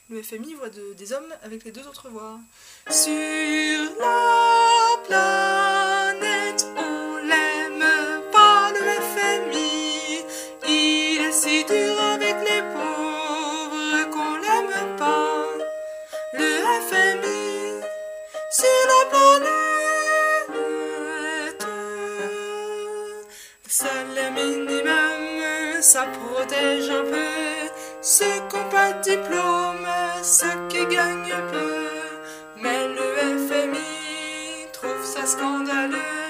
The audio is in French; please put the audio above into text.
Le FMI voit des hommes avec les deux autres voix. Sur la planète, on l'aime pas, le FMI. Il est si dur avec les pauvres qu'on l'aime pas. Le FMI, sur la planète. Salaire minimum, ça protège un peu ceux qui n'ont pas de diplôme, ceux qui gagnent peu. Mais le FMI trouve ça scandaleux.